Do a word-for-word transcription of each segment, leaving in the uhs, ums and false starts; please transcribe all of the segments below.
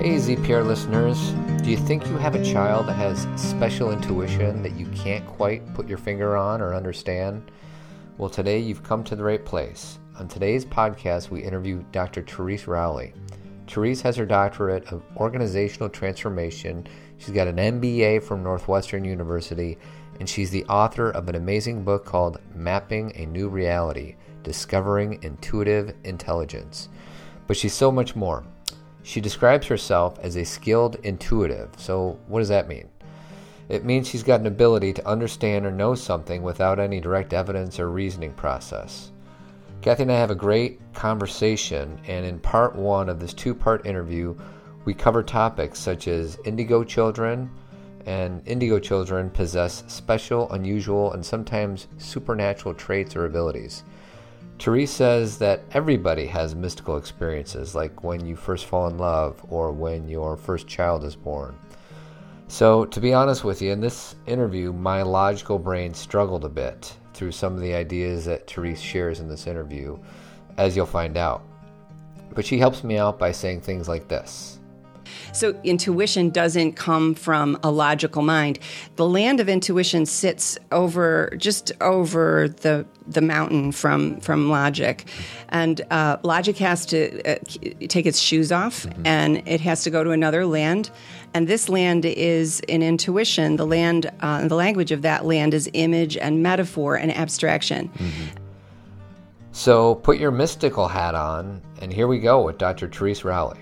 Hey Z P R listeners, do you think you have a child that has special intuition that you can't quite put your finger on or understand? Well, today you've come to the right place. On today's podcast, we interview Doctor Therese Rowley. Therese has her doctorate of organizational transformation. She's got an M B A from Northwestern University, and she's the author of an amazing book called Mapping a New Reality, Discovering Intuitive Intelligence. But she's so much more. She describes herself as a skilled intuitive. So what does that mean? It means she's got an ability to understand or know something without any direct evidence or reasoning process. Kathy and I have a great conversation, and in part one of this two-part interview, we cover topics such as indigo children, and indigo children possess special, unusual, and sometimes supernatural traits or abilities. Therese says that everybody has mystical experiences, like when you first fall in love or when your first child is born. So, to be honest with you, in this interview, my logical brain struggled a bit through some of the ideas that Therese shares in this interview, as you'll find out. But she helps me out by saying things like this. So intuition doesn't come from a logical mind. The land of intuition sits over, just over the the mountain from from logic, and uh, logic has to uh, take its shoes off, mm-hmm. and it has to go to another land. And this land is in intuition. The land, uh, the language of that land is image and metaphor and abstraction. Mm-hmm. So put your mystical hat on, and here we go with Doctor Therese Rowley.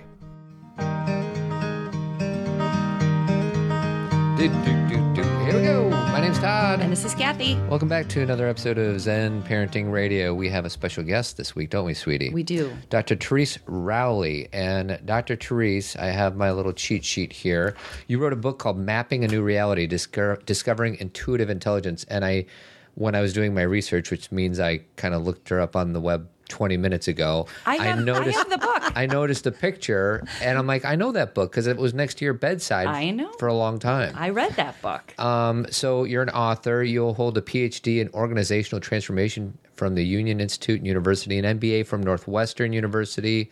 Do, do, do, do. Here we go. My name's Todd. And this is Kathy. Welcome back to another episode of Zen Parenting Radio. We have a special guest this week, don't we, sweetie? We do. Doctor Therese Rowley. And Doctor Therese, I have my little cheat sheet here. You wrote a book called Mapping a New Reality, Discover, Discovering Intuitive Intelligence. And I, when I was doing my research, which means I kind of looked her up on the web twenty minutes ago, I, have, I noticed I have the book. I noticed a picture, and I'm like, I know that book because it was next to your bedside I know. for a long time. I read that book. Um, so you're an author. You'll hold a P H D in organizational transformation from the Union Institute University, an M B A from Northwestern University,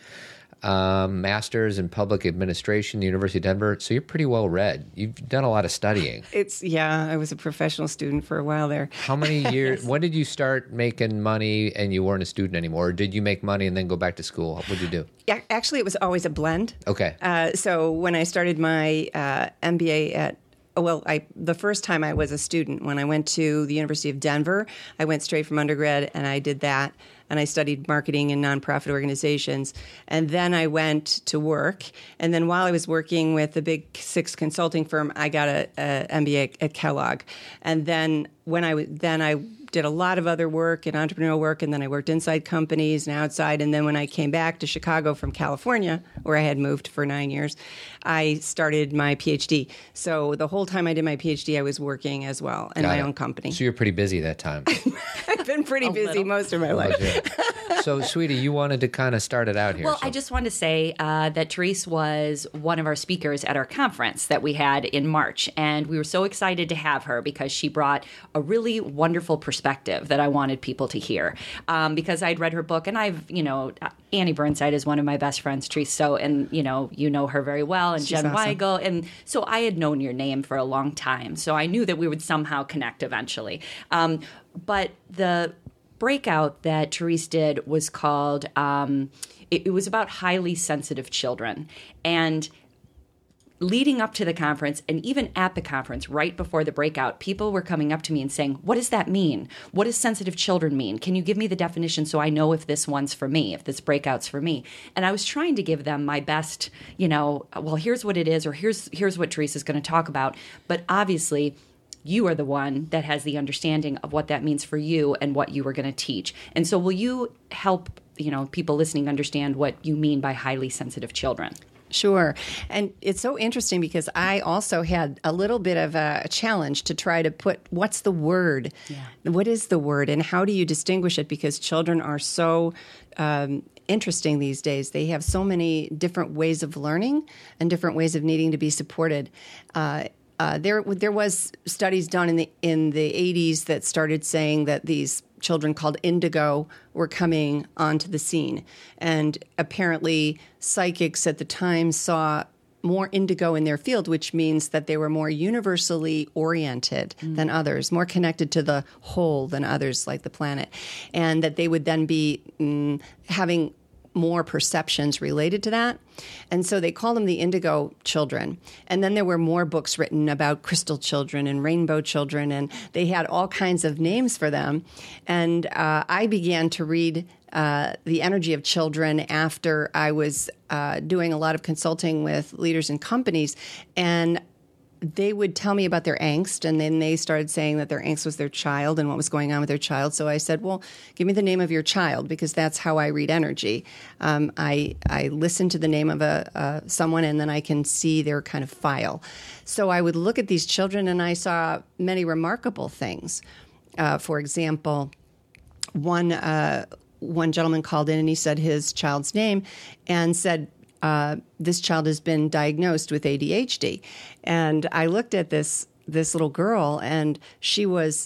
um, master's in public administration, the University of Denver. So you're pretty well read. You've done a lot of studying. It's yeah. I was a professional student for a while there. How many years? When did you start making money and you weren't a student anymore? Or did you make money and then go back to school? What did you do? Yeah, actually, it was always a blend. Okay. Uh, so when I started my uh, M B A at Well, I the first time I was a student, when I went to the University of Denver, I went straight from undergrad and I did that. And I studied marketing in nonprofit organizations. And then I went to work. And then while I was working with the big six consulting firm, I got a, a M B A at Kellogg. And then when I then I did a lot of other work and entrepreneurial work, and then I worked inside companies and outside. And then when I came back to Chicago from California, where I had moved for nine years, I started my P H D. So the whole time I did my P H D, I was working as well in Got my it. own company. So you're pretty busy that time. I've been pretty A busy little. most of my life. So, sweetie, you wanted to kind of start it out here. Well, so. I just wanted to say uh, that Therese was one of our speakers at our conference that we had in March. And we were so excited to have her because she brought a really wonderful perspective that I wanted people to hear. Um, because I'd read her book, and I've, you know, Annie Burnside is one of my best friends, Therese. So, and, you know, you know her very well, and She's Jen awesome. Weigel. And so I had known your name for a long time. So I knew that we would somehow connect eventually. Um, but the breakout that Therese did was called, um, it, it was about highly sensitive children. And leading up to the conference, and even at the conference, right before the breakout, people were coming up to me and saying, what does that mean? What does sensitive children mean? Can you give me the definition so I know if this one's for me, if this breakout's for me? And I was trying to give them my best, you know, well, here's what it is, or here's here's what Therese is going to talk about. But obviously, you are the one that has the understanding of what that means for you and what you were going to teach. And so will you help, you know, people listening understand what you mean by highly sensitive children? Sure. And it's so interesting because I also had a little bit of a challenge to try to put what's the word? Yeah. What is the word? And how do you distinguish it? Because children are so um, interesting these days. They have so many different ways of learning and different ways of needing to be supported. Uh, uh, there, there was studies done in the in the eighties that started saying that these children called indigo were coming onto the scene. And apparently psychics at the time saw more indigo in their field, which means that they were more universally oriented mm. than others, more connected to the whole than others, like the planet, and that they would then be mm, having more perceptions related to that. And so they called them the indigo children. And then there were more books written about crystal children and rainbow children, and they had all kinds of names for them. And uh, I began to read uh, the energy of children after I was uh, doing a lot of consulting with leaders in companies, and they would tell me about their angst, and then they started saying that their angst was their child and what was going on with their child. So I said, well, give me the name of your child, because that's how I read energy. Um, I I listen to the name of a uh, someone, and then I can see their kind of file. So I would look at these children, and I saw many remarkable things. Uh, for example, one uh, one gentleman called in, and he said his child's name and said, Uh, this child has been diagnosed with A D H D. And I looked at this this little girl, and she was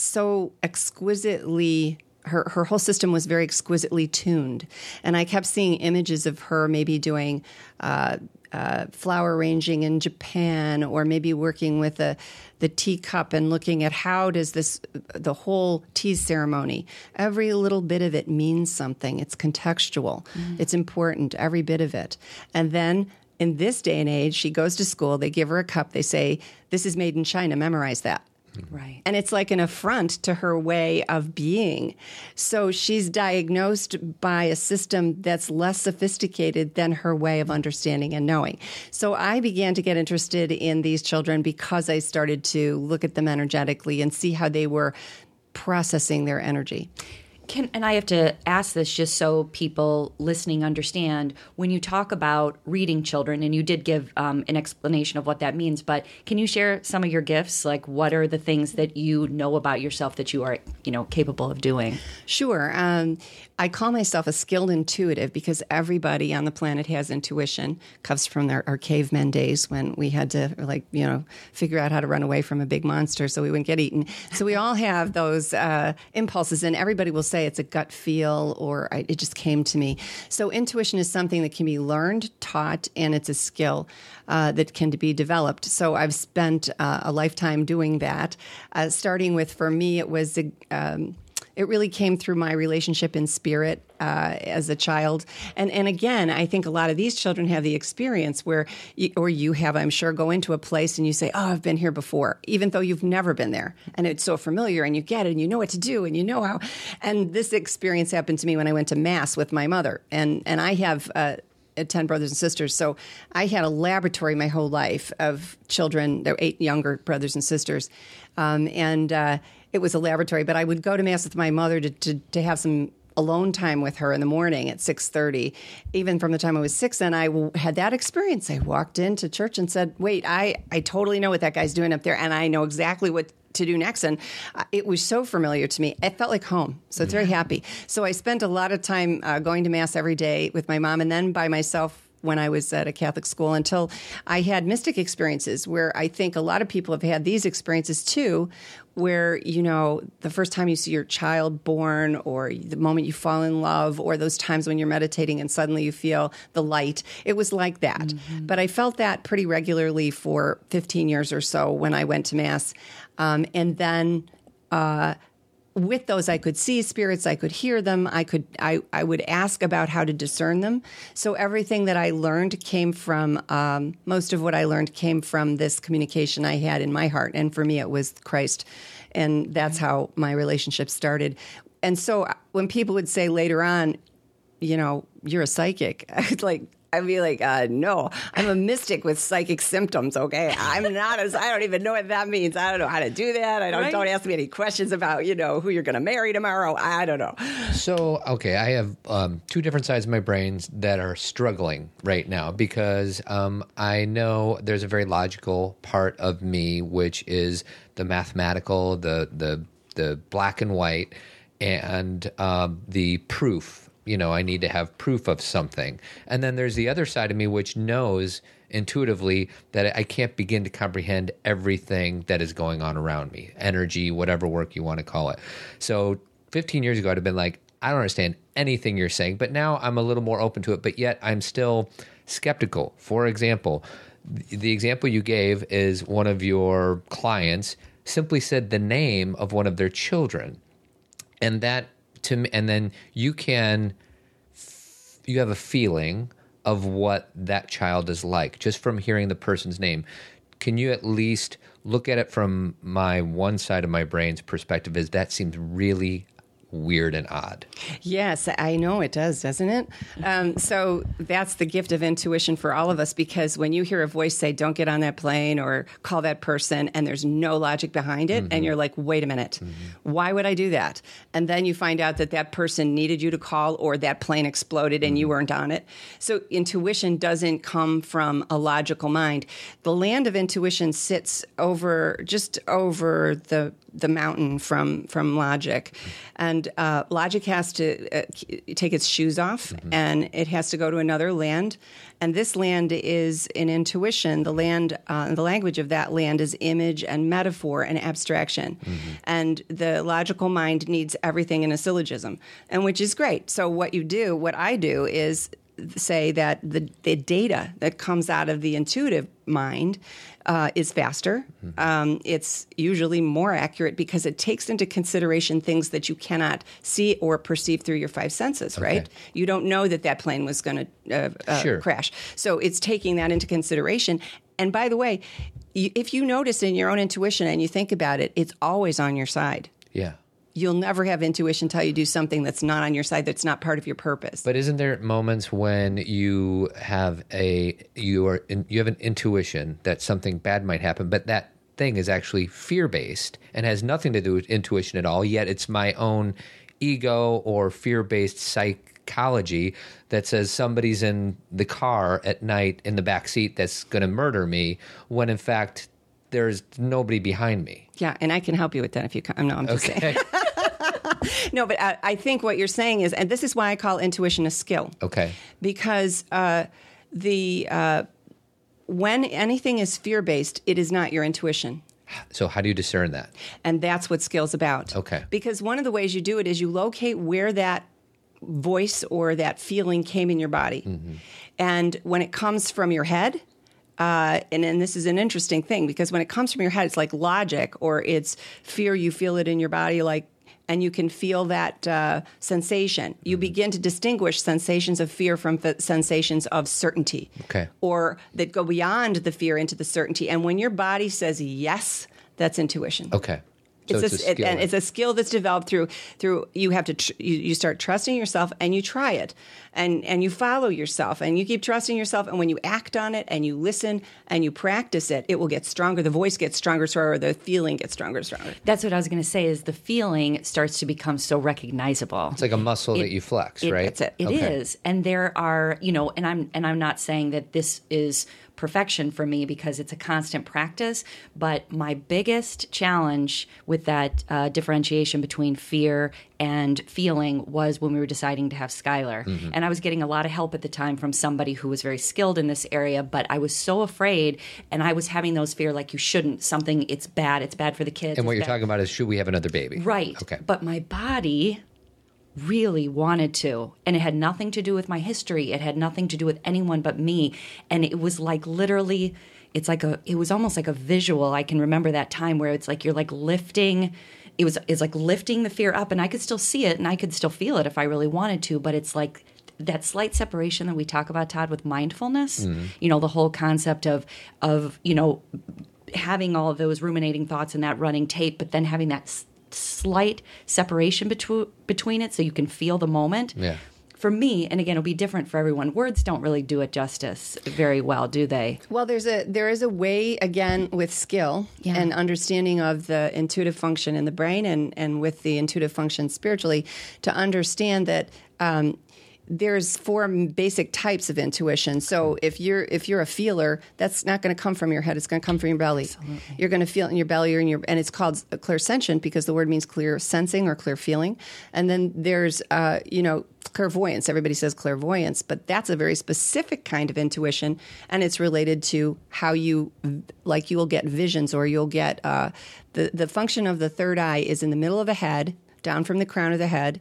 so exquisitely, her, her whole system was very exquisitely tuned. And I kept seeing images of her maybe doing uh, uh, flower arranging in Japan, or maybe working with a, the teacup and looking at how does this, the whole tea ceremony, every little bit of it means something. It's contextual. Mm. It's important, every bit of it. And then in this day and age, she goes to school, they give her a cup, they say, this is made in China, memorize that. Right. And it's like an affront to her way of being. So she's diagnosed by a system that's less sophisticated than her way of understanding and knowing. So I began to get interested in these children because I started to look at them energetically and see how they were processing their energy. Can, and I have to ask this just so people listening understand, when you talk about reading children, and you did give um, an explanation of what that means, but can you share some of your gifts? Like, what are the things that you know about yourself that you are, you know, capable of doing? Sure. Um, I call myself a skilled intuitive because everybody on the planet has intuition. Comes from their, our cavemen days when we had to, like, you know, figure out how to run away from a big monster so we wouldn't get eaten. So we all have those uh, impulses, and everybody will say it's a gut feel, or I, it just came to me. So intuition is something that can be learned, taught, and it's a skill uh, that can be developed. So I've spent uh, a lifetime doing that, uh, starting with, for me, it was a, um, it really came through my relationship in spirit uh, as a child. And and again, I think a lot of these children have the experience where, you, or you have, I'm sure, go into a place and you say, oh, I've been here before, even though you've never been there. And it's so familiar, and you get it, and you know what to do, and you know how. And this experience happened to me when I went to Mass with my mother. And, and I have uh, ten brothers and sisters. So I had a laboratory my whole life of children. There were eight younger brothers and sisters. Um, and uh, it was a laboratory. But I would go to Mass with my mother to, to, to have some alone time with her in the morning at six thirty. Even from the time I was six, and I w- had that experience. I walked into church and said, wait, I, I totally know what that guy's doing up there, and I know exactly what to do next. And uh, it was so familiar to me. It felt like home. So it's very happy. So I spent a lot of time uh, going to Mass every day with my mom, and then by myself when I was at a Catholic school, until I had mystic experiences where I think a lot of people have had these experiences too, where, you know, the first time you see your child born, or the moment you fall in love, or those times when you're meditating and suddenly you feel the light. It was like that. Mm-hmm. But I felt that pretty regularly for fifteen years or so when I went to Mass. Um, and then uh, with those, I could see spirits, I could hear them, I could, I, I would ask about how to discern them. So everything that I learned came from, um, most of what I learned came from this communication I had in my heart. And for me, it was Christ. And that's how my relationship started. And so when people would say later on, you know, you're a psychic, I was like, I'd be like, uh, no, I'm a mystic with psychic symptoms, okay? I'm not, as I don't even know what that means. I don't know how to do that. I don't, right? Don't ask me any questions about, you know, who you're going to marry tomorrow. I don't know. So, okay, I have um, two different sides of my brains that are struggling right now because um, I know there's a very logical part of me, which is the mathematical, the the the black and white, and um, the proof. You know, I need to have proof of something. And then there's the other side of me which knows intuitively that I can't begin to comprehend everything that is going on around me, energy, whatever work you want to call it. So fifteen years ago, I'd have been like, I don't understand anything you're saying, but now I'm a little more open to it, but yet I'm still skeptical. For example, the example you gave is one of your clients simply said the name of one of their children, and that to me, and then you can you have a feeling of what that child is like just from hearing the person's name. Can you at least look at it from my one side of my brain's perspective? Is that seems really weird and odd. Yes, I know it does, doesn't it? Um, so that's the gift of intuition for all of us, because when you hear a voice say, don't get on that plane or call that person, and there's no logic behind it, mm-hmm. and you're like, wait a minute, mm-hmm. why would I do that? And then you find out that that person needed you to call, or that plane exploded and mm-hmm. you weren't on it. So intuition doesn't come from a logical mind. The land of intuition sits over, just over the the mountain from from logic, and uh, logic has to uh, take its shoes off, mm-hmm. and it has to go to another land, and this land is in intuition. The land, uh, the language of that land is image and metaphor and abstraction, mm-hmm. and the logical mind needs everything in a syllogism, and which is great. So what you do, what I do, is say that the, the data that comes out of the intuitive mind uh, is faster. Mm-hmm. Um, it's usually more accurate because it takes into consideration things that you cannot see or perceive through your five senses, okay. right? You don't know that that plane was going to uh, uh, sure. crash. So it's taking that into consideration. And by the way, you, if you notice in your own intuition and you think about it, it's always on your side. Yeah. You'll never have intuition tell you do something that's not on your side, that's not part of your purpose. But isn't there moments when you have a you are in, you have an intuition that something bad might happen, but that thing is actually fear-based and has nothing to do with intuition at all, yet it's my own ego or fear-based psychology that says somebody's in the car at night in the back seat that's going to murder me, when in fact there's nobody behind me. Yeah, and I can help you with that if you come. No, I'm just okay. saying. No, but I, I think what you're saying is, and this is why I call intuition a skill. Okay. Because uh, the uh, when anything is fear-based, it is not your intuition. So how do you discern that? And that's what skill's about. Okay. Because one of the ways you do it is you locate where that voice or that feeling came in your body. Mm-hmm. And when it comes from your head, Uh, and, and this is an interesting thing, because when it comes from your head, it's like logic, or it's fear. You feel it in your body, like, and you can feel that uh, sensation. You mm-hmm. begin to distinguish sensations of fear from f- sensations of certainty, okay. or that go beyond the fear into the certainty. And when your body says yes, that's intuition. Okay. So it's, it's, a, a skill. It, and it's a skill that's developed through through you have to tr- you, you start trusting yourself, and you try it, and and you follow yourself, and you keep trusting yourself, and when you act on it and you listen and you practice it, it will get stronger. The voice gets stronger, stronger. The feeling gets stronger, stronger. That's what I was going to say. Is the feeling starts to become so recognizable. It's like a muscle it, that you flex, it, right? That's it. It okay. is, and there are you know, and I'm and I'm not saying that this is perfection for me, because it's a constant practice. But my biggest challenge with that uh, differentiation between fear and feeling was when we were deciding to have Skylar. Mm-hmm. And I was getting a lot of help at the time from somebody who was very skilled in this area, but I was so afraid, and I was having those fear like, you shouldn't, something, it's bad, it's bad for the kids. And what you're bad. talking about is, should we have another baby? Right. Okay. But my body really wanted to, and it had nothing to do with my history. It had nothing to do with anyone but me. And it was like literally, it's like a, it was almost like a visual. I can remember that time where it's like, you're like lifting, it was, it's like lifting the fear up, and I could still see it and I could still feel it if I really wanted to, but it's like that slight separation that we talk about, Todd, with mindfulness, mm-hmm. you know, the whole concept of, of, you know, having all of those ruminating thoughts and that running tape, but then having that s- slight separation between between it so you can feel the moment. Yeah. For me, and again, it'll be different for everyone, words don't really do it justice very well, do they? Well, there's a there is a way, again, with skill yeah. and understanding of the intuitive function in the brain, and, and with the intuitive function spiritually, to understand that um, there's four basic types of intuition. So if you're if you're a feeler, that's not going to come from your head. It's going to come from your belly. Absolutely. You're going to feel it in your belly or in your, and it's called clairsentient because the word means clear sensing or clear feeling. And then there's uh, you know clairvoyance. Everybody says clairvoyance, but that's a very specific kind of intuition, and it's related to how you, like, you will get visions, or you'll get uh, the the function of the third eye is in the middle of the head, down from the crown of the head.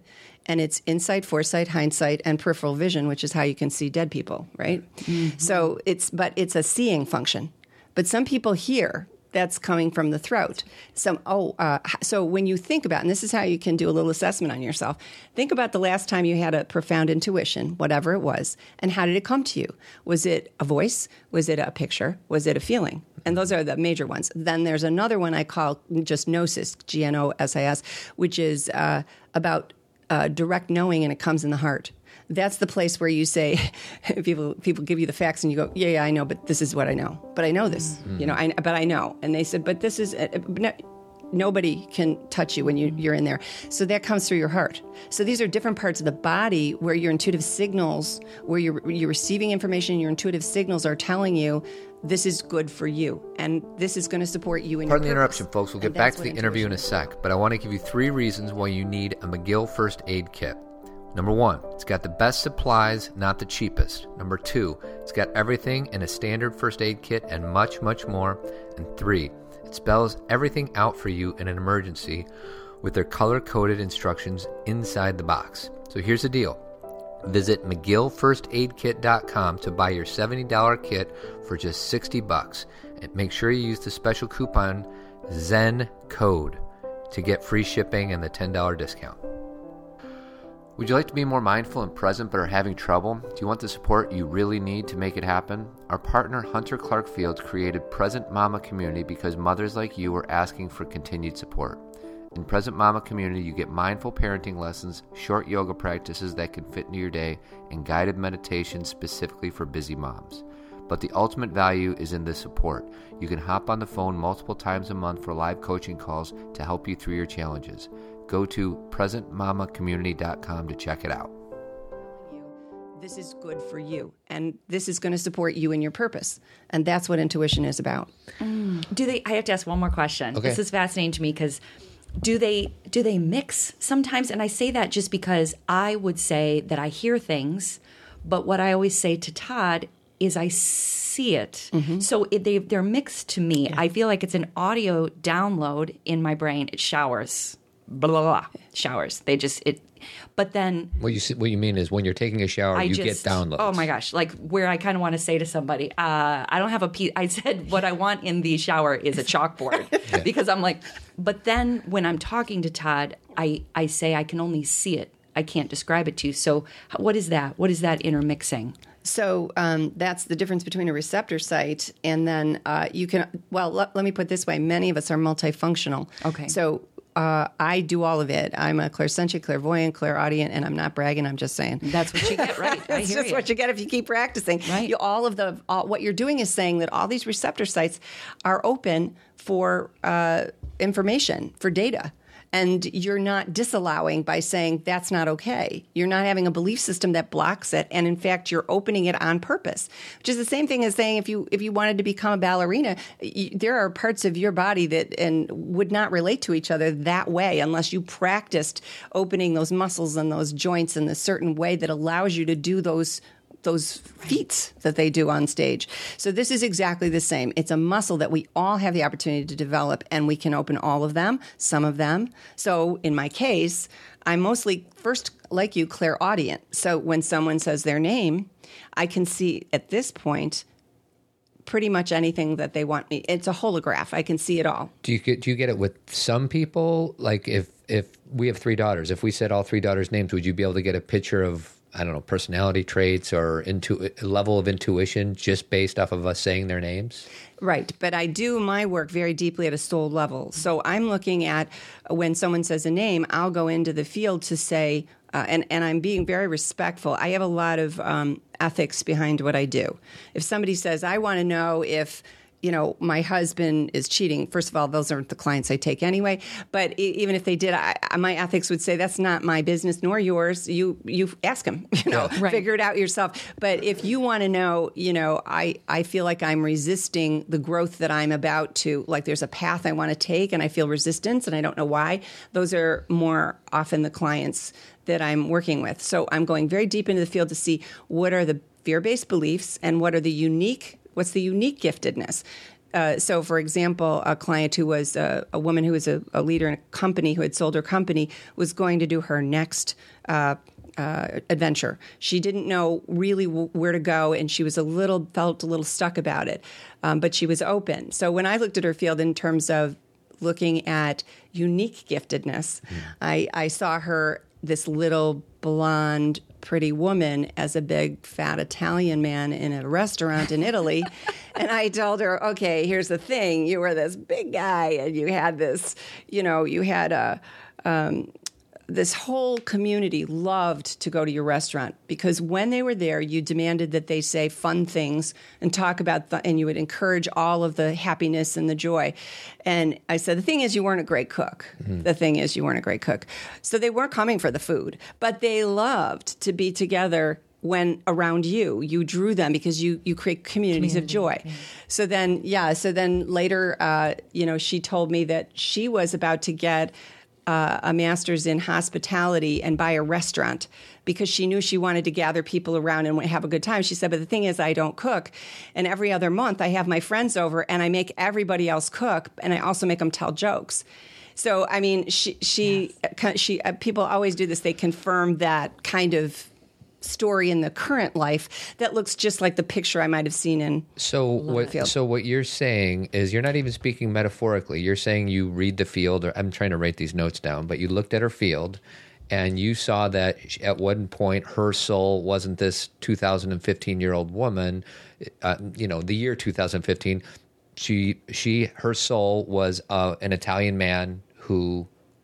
and it's insight, foresight, hindsight, and peripheral vision, which is how you can see dead people, right? Mm-hmm. So it's, but it's a seeing function. But some people hear. That's coming from the throat. Some oh, uh, so when you think about, and this is how you can do a little assessment on yourself. Think about the last time you had a profound intuition, whatever it was, and how did it come to you? Was it a voice? Was it a picture? Was it a feeling? And those are the major ones. Then there's another one I call just gnosis, G N O S I S, which is uh, about uh, direct knowing, and it comes in the heart. That's the place where you say, people people give you the facts and you go, yeah, yeah, I know, but this is what I know. But I know this, mm-hmm. you know, I, but I know. And they said, but this is, uh, no, nobody can touch you when you, you're in there. So that comes through your heart. So these are different parts of the body where your intuitive signals, where you're, you're receiving information, your intuitive signals are telling you, this is good for you, and this is going to support you in Pardon your the purpose. interruption, folks. We'll get back to the interview in a sec, but I want to give you three reasons why you need a McGill First Aid Kit. Number one, it's got the best supplies, not the cheapest. Number two, it's got everything in a standard first aid kit and much, much more. And three, it spells everything out for you in an emergency with their color-coded instructions inside the box. So here's the deal. Visit McGill First Aid Kit dot com to buy your seventy dollars kit for just sixty bucks. And make sure you use the special coupon Zen Code to get free shipping and the ten dollars discount. Would you like to be more mindful and present but are having trouble? Do you want the support you really need to make it happen? Our partner Hunter Clark Fields created Present Mama Community because mothers like you are asking for continued support. In Present Mama Community, you get mindful parenting lessons, short yoga practices that can fit into your day, and guided meditation specifically for busy moms. But the ultimate value is in the support. You can hop on the phone multiple times a month for live coaching calls to help you through your challenges. Go to present mama community dot com to check it out. This is good for you, and this is going to support you in your purpose, and that's what intuition is about. Mm. Do they? I have to ask one more question. Okay. This is fascinating to me because do they do they mix sometimes? And I say that just because I would say that I hear things, but what I always say to Todd is I see it. Mm-hmm. So it, they they're mixed to me. Yeah. I feel like it's an audio download in my brain. It showers. Blah, blah, blah, showers. They just, it, but then. What you what you mean is when you're taking a shower, I you just, get downloads. Oh my gosh. Like where I kind of want to say to somebody, uh, I don't have a piece. I said what I want in the shower is a chalkboard yeah. because I'm like, but then when I'm talking to Todd, I, I say I can only see it. I can't describe it to you. So what is that? What is that intermixing? So um, that's the difference between a receptor site and then uh, you can, well, let, let me put it this way. Many of us are multifunctional. Okay. So Uh, I do all of it. I'm a clairsentient, clairvoyant, clairaudient, and I'm not bragging. I'm just saying. That's what you get, right? I That's hear just you. what you get if you keep practicing. Right. You, all of the all, what you're doing is saying that all these receptor sites are open for uh, information, for data. And you're not disallowing by saying that's not okay. You're not having a belief system that blocks it, and in fact, you're opening it on purpose. Which is the same thing as saying if you if you wanted to become a ballerina, you, there are parts of your body that and would not relate to each other that way unless you practiced opening those muscles and those joints in a certain way that allows you to do those. those feats that they do on stage. So this is exactly the same. It's a muscle that we all have the opportunity to develop, and we can open all of them, some of them. So in my case, I'm mostly, first, like you, clairaudient. So when someone says their name, I can see at this point pretty much anything that they want me. It's a holograph. I can see it all. Do you get do you get it with some people? Like if if we have three daughters, if we said all three daughters' names, would you be able to get a picture of, I don't know, personality traits or into level of intuition just based off of us saying their names? Right. But I do my work very deeply at a soul level. So I'm looking at when someone says a name, I'll go into the field to say, uh, and, and I'm being very respectful. I have a lot of um, ethics behind what I do. If somebody says, I want to know if, you know, my husband is cheating. First of all, those aren't the clients I take anyway. But even if they did, I, my ethics would say that's not my business nor yours. You you ask him, you know, yeah. right. figure it out yourself. But if you want to know, you know, I, I feel like I'm resisting the growth that I'm about to, like there's a path I want to take and I feel resistance and I don't know why. Those are more often the clients that I'm working with. So I'm going very deep into the field to see what are the fear-based beliefs and what are the unique What's the unique giftedness? uh, so, for example, a client who was a, a woman who was a, a leader in a company who had sold her company was going to do her next uh, uh, adventure. She didn't know really w- where to go, and she was a little felt a little stuck about it, um, but she was open. So when I looked at her field in terms of looking at unique giftedness, mm. I, I saw her, this little blonde, pretty woman, as a big fat Italian man in a restaurant in Italy. And I told her, okay, here's the thing. You were this big guy and you had this, you know, you had a, um, this whole community loved to go to your restaurant because when they were there, you demanded that they say fun things and talk about, the, and you would encourage all of the happiness and the joy. And I said, the thing is, you weren't a great cook. Mm-hmm. The thing is, you weren't a great cook. So they weren't coming for the food, but they loved to be together when around you. You drew them because you, you create communities Community, of joy. Yeah. So then, yeah, so then later, uh, you know, she told me that she was about to get Uh, a master's in hospitality and buy a restaurant because she knew she wanted to gather people around and have a good time. She said, but the thing is, I don't cook. And every other month I have my friends over and I make everybody else cook. And I also make them tell jokes. So, I mean, she, she, yes. she, uh, people always do this. They confirm that kind of story in the current life that looks just like the picture I might have seen in so what field. So what you're saying is you're not even speaking metaphorically. You're saying you read the field, or I'm trying to write these notes down, but you looked at her field and you saw that at one point her soul wasn't this two thousand fifteen year old woman, uh, you know, the year two thousand fifteen. She, she, her soul was uh, an Italian man who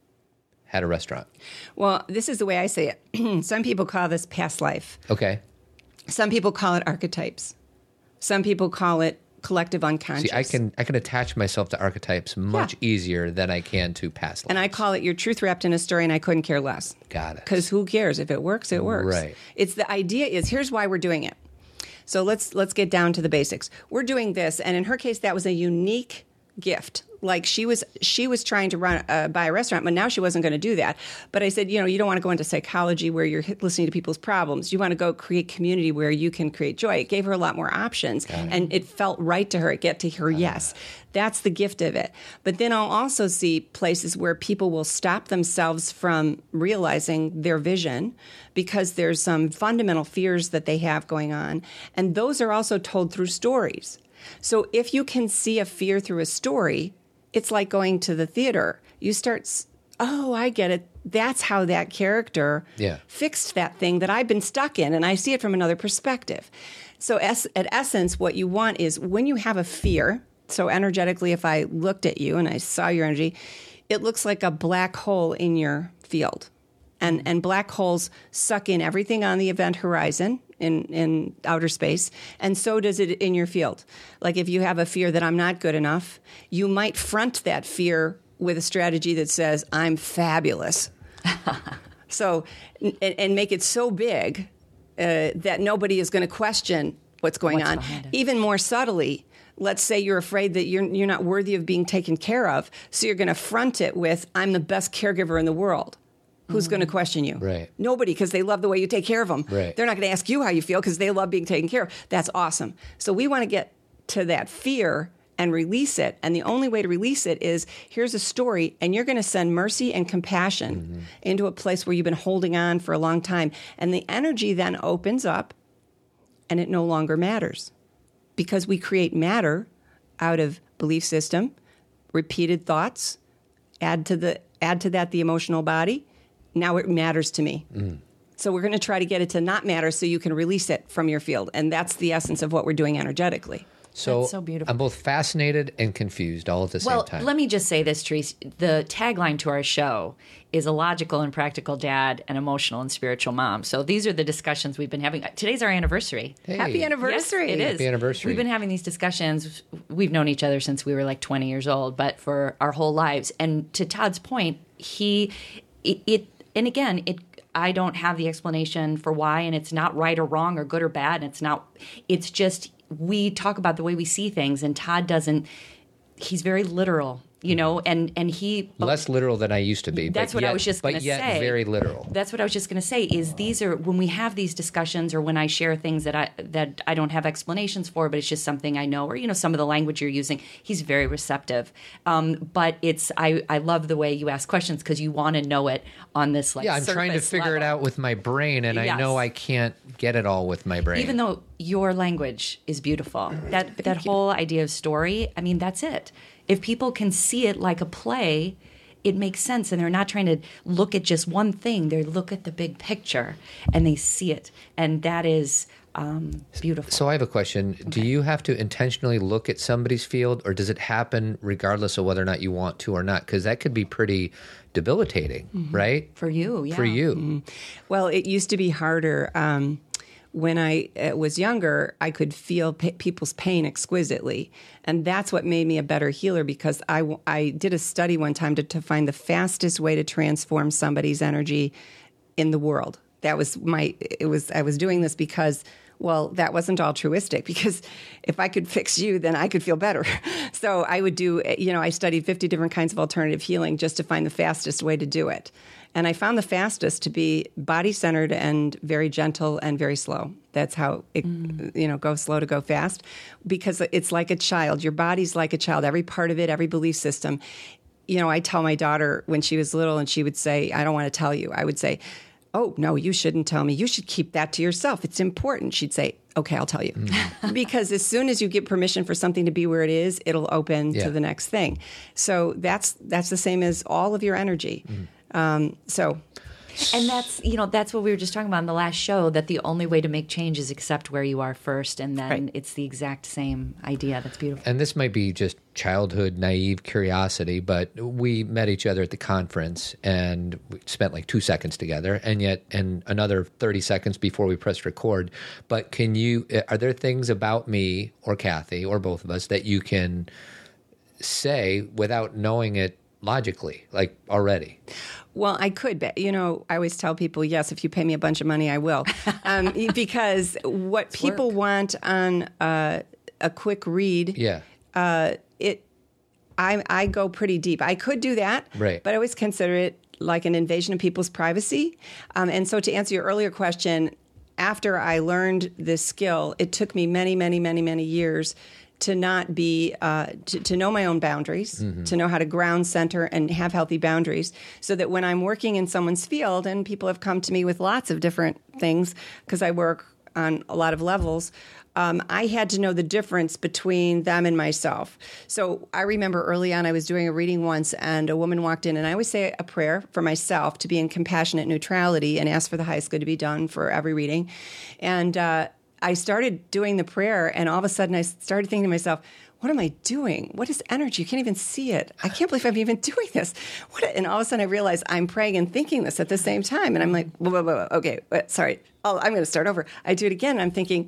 had a restaurant. Well, this is the way I say it. Some people call this past life. Okay. Some people call it archetypes. Some people call it collective unconscious. See, I can I can attach myself to archetypes much yeah. easier than I can to past lives. And I call it your truth wrapped in a story, and I couldn't care less. Got it. Because who cares? If it works, it works. Right. It's the idea is, here's why we're doing it. So let's let's get down to the basics. We're doing this, and in her case, that was a unique gift. Like she was, she was trying to run uh, buy a restaurant, but now she wasn't going to do that. But I said, you know, you don't want to go into psychology where you're listening to people's problems. You want to go create community where you can create joy. It gave her a lot more options, it. and it felt right to her. It get to her, uh. yes, that's the gift of it. But then I'll also see places where people will stop themselves from realizing their vision because there's some fundamental fears that they have going on, and those are also told through stories. So if you can see a fear through a story, it's like going to the theater. You start, oh, I get it. That's how that character yeah. fixed that thing that I've been stuck in, and I see it from another perspective. So as, at essence, what you want is when you have a fear, so energetically, if I looked at you and I saw your energy, it looks like a black hole in your field. And, and black holes suck in everything on the event horizon in, in outer space, and so does it in your field. Like if you have a fear that I'm not good enough, you might front that fear with a strategy that says, I'm fabulous. so, and, and make it so big uh, that nobody is going to question what's going what's on. Even more subtly, let's say you're afraid that you're, you're not worthy of being taken care of, so you're going to front it with, I'm the best caregiver in the world. Who's mm. going to question you? Right. Nobody, because they love the way you take care of them. Right. They're not going to ask you how you feel because they love being taken care of. That's awesome. So we want to get to that fear and release it. And the only way to release it is, here's a story, and you're going to send mercy and compassion mm-hmm. into a place where you've been holding on for a long time. And the energy then opens up, and it no longer matters. Because we create matter out of belief system, repeated thoughts, add to the add to that the emotional body. Now it matters to me. Mm. So we're going to try to get it to not matter so you can release it from your field. And that's the essence of what we're doing energetically. So, That's so beautiful. I'm both fascinated and confused all at the well, same time. Well, let me just say this, Therese. The tagline to our show is a logical and practical dad, an emotional and spiritual mom. So these are the discussions we've been having. Today's our anniversary. Hey. Happy anniversary. Yes, it is. Happy anniversary. We've been having these discussions. We've known each other since we were like twenty years old, but for our whole lives. And to Todd's point, he, it, it and again, it, I don't have the explanation for why, and it's not right or wrong or good or bad. And it's not, it's just, we talk about the way we see things, and Todd doesn't, he's very literal. you know, and, and he... Less literal than I used to be. That's but what yet, I was just going to But yet say. very literal. That's what I was just going to say is these are, when we have these discussions or when I share things that I that I don't have explanations for, but it's just something I know, or, you know, some of the language you're using, he's very receptive. Um, but it's, I, I love the way you ask questions because you want to know it on this, like, Yeah, I'm trying to surface figure it level. out with my brain, and I Yes. know I can't get it all with my brain. Even though your language is beautiful, that that whole idea of story, I mean, that's it. If people can see it like a play, it makes sense, and they're not trying to look at just one thing. They look at the big picture, and they see it, and that is um, beautiful. So I have a question. Do you have to intentionally look at somebody's field, or does it happen regardless of whether or not you want to or not? Because that could be pretty debilitating, Mm-hmm. right? For you, yeah. For you. Mm-hmm. Well, it used to be harder. Um, when I uh, was younger, I could feel pa- people's pain exquisitely. And that's what made me a better healer because I, w- I did a study one time to, to find the fastest way to transform somebody's energy in the world. That was my, it was, I was doing this because, well, that wasn't altruistic because if I could fix you, then I could feel better. So I would do, you know, I studied fifty different kinds of alternative healing just to find the fastest way to do it. And I found the fastest to be body-centered and very gentle and very slow. That's how it, mm. you know, go slow to go fast because it's like a child. Your body's like a child. Every part of it, every belief system. You know, I tell my daughter when she was little and she would say, I don't want to tell you. I would say, oh, no, you shouldn't tell me. You should keep that to yourself. It's important. She'd say, okay, I'll tell you. Mm. Because as soon as you give permission for something to be where it is, it'll open yeah. to the next thing. So that's that's the same as all of your energy. Mm. Um, so, and that's, you know, that's what we were just talking about in the last show, that the only way to make change is accept where you are first. And then right. it's the exact same idea. That's beautiful. And this might be just childhood, naive curiosity, but we met each other at the conference and we spent like two seconds together and yet, and another thirty seconds before we pressed record. But can you, are there things about me or Kathy or both of us that you can say without knowing it logically, like already? Well, I could, but, you know, I always tell people, yes, if you pay me a bunch of money, I will. Um, because what it's people work. want on uh, a quick read, yeah, uh, it, I, I go pretty deep. I could do that, right. but I always consider it like an invasion of people's privacy. Um, and so to answer your earlier question, after I learned this skill, it took me many, many, many, many years to not be, uh, to, to know my own boundaries, mm-hmm. to know how to ground center and have healthy boundaries so that when I'm working in someone's field, and people have come to me with lots of different things because I work on a lot of levels, um, I had to know the difference between them and myself. So I remember early on I was doing a reading once and a woman walked in, and I always say a prayer for myself to be in compassionate neutrality and ask for the highest good to be done for every reading. And uh I started doing the prayer, and all of a sudden I started thinking to myself, what am I doing? What is energy? You can't even see it. I can't believe I'm even doing this. What? And all of a sudden I realized I'm praying and thinking this at the same time. And I'm like, whoa, whoa, whoa, okay, sorry. Oh, I'm going to start over. I do it again. And I'm thinking,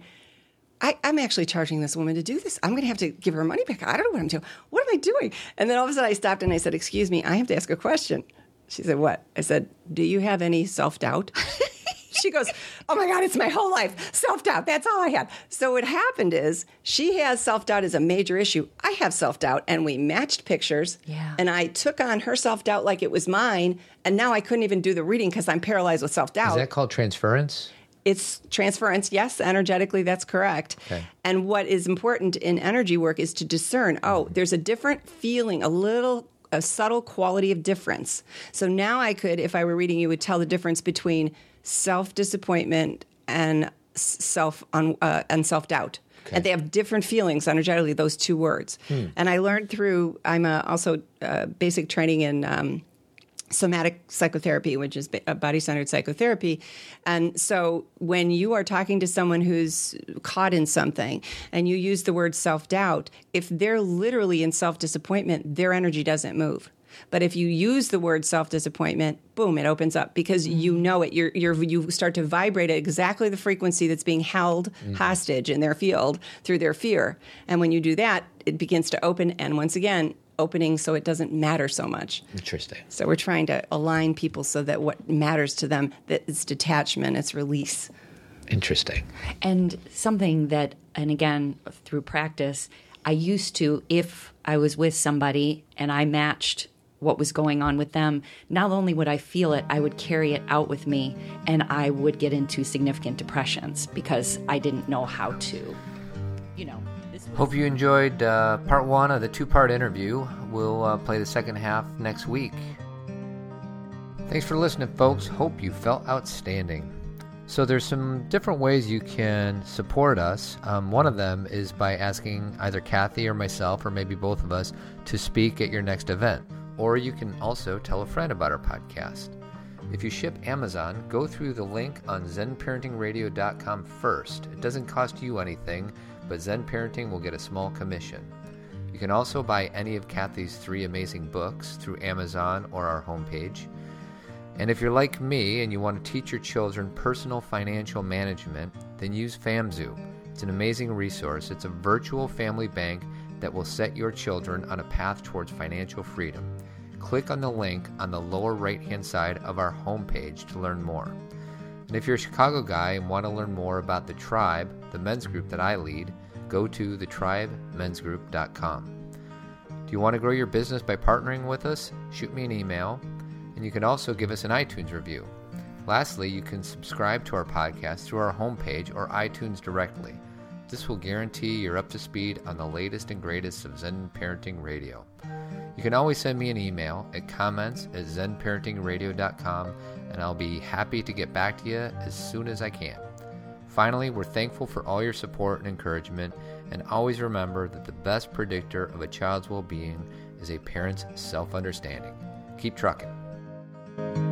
I, I'm actually charging this woman to do this. I'm going to have to give her money back. I don't know what I'm doing. What am I doing? And then all of a sudden I stopped and I said, excuse me, I have to ask a question. She said, what? I said, do you have any self-doubt? She goes, oh my God, it's my whole life. Self-doubt, that's all I had. So what happened is she has self-doubt as a major issue. I have self-doubt, and we matched pictures. Yeah. And I took on her self-doubt like it was mine, and now I couldn't even do the reading because I'm paralyzed with self-doubt. Is that called transference? It's transference, yes, energetically, that's correct. Okay. And what is important in energy work is to discern, oh, there's a different feeling, a little a subtle quality of difference. So now I could, if I were reading you, would tell the difference between self-disappointment and self un, uh, and self-doubt. Okay. And they have different feelings energetically, those two words. Hmm. And I learned through, I'm a, also uh, basic training in um, somatic psychotherapy, which is body-centered psychotherapy. And so when you are talking to someone who's caught in something and you use the word self-doubt, if they're literally in self-disappointment, their energy doesn't move. But if you use the word self-disappointment, boom, it opens up because mm-hmm. you know it. You're, you're, you start to vibrate at exactly the frequency that's being held mm-hmm. hostage in their field through their fear. And when you do that, it begins to open. And once again, opening so it doesn't matter so much. Interesting. So we're trying to align people so that what matters to them, that it's detachment, it's release. Interesting. And something that, and again, through practice, I used to, if I was with somebody and I matched what was going on with them, not only would I feel it, I would carry it out with me, and I would get into significant depressions because I didn't know how to, you know. This was- Hope you enjoyed uh, part one of the two-part interview. We'll uh, play the second half next week. Thanks for listening, folks. Hope you felt outstanding. So there's some different ways you can support us. Um, one of them is by asking either Kathy or myself, or maybe both of us, to speak at your next event. Or you can also tell a friend about our podcast. If you ship Amazon, go through the link on zen parenting radio dot com first. It doesn't cost you anything, but Zen Parenting will get a small commission. You can also buy any of Kathy's three amazing books through Amazon or our homepage. And if you're like me and you want to teach your children personal financial management, then use FamZoo. It's an amazing resource. It's a virtual family bank that will set your children on a path towards financial freedom. Click on the link on the lower right-hand side of our homepage to learn more. And if you're a Chicago guy and want to learn more about The Tribe, the men's group that I lead, go to the tribe men's group dot com. Do you want to grow your business by partnering with us? Shoot me an email, and you can also give us an iTunes review. Lastly, you can subscribe to our podcast through our homepage or iTunes directly. This will guarantee you're up to speed on the latest and greatest of Zen Parenting Radio. You can always send me an email at comments at zen parenting radio dot com, and I'll be happy to get back to you as soon as I can. Finally, we're thankful for all your support and encouragement, and always remember that the best predictor of a child's well-being is a parent's self-understanding. Keep trucking.